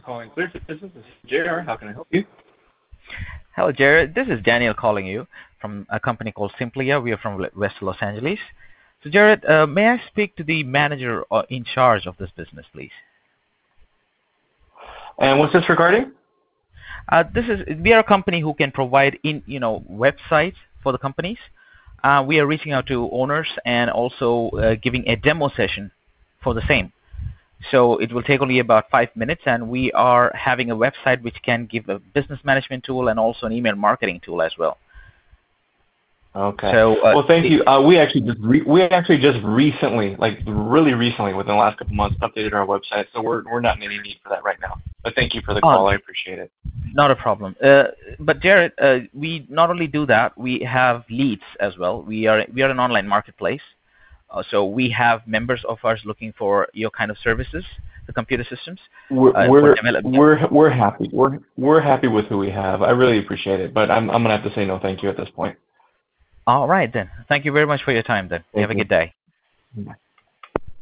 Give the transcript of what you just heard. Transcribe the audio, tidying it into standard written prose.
calling Clear Business. This is JR. How can I help you? Hello, Jared. This is Daniel calling you from a company called Simplia. We are from West Los Angeles. So, Jared, may I speak to the manager in charge of this business, please? And what's this regarding? We are a company who can provide websites for the companies. We are reaching out to owners and also giving a demo session for the same. So it will take only about 5 minutes, and we are having a website which can give a business management tool and also an email marketing tool as well. Okay. So, well, thank you. We actually just recently, like really recently, within the last couple months, updated our website. So we're not in any need for that right now. But thank you for the call. I appreciate it. Not a problem. But Jared, we not only do that, we have leads as well. We are an online marketplace. So we have members of ours looking for your kind of services, the computer systems. We're happy. We're happy with who we have. I really appreciate it, but I'm gonna have to say no thank you at this point. All right then. Thank you very much for your time then. You have a good day. Bye.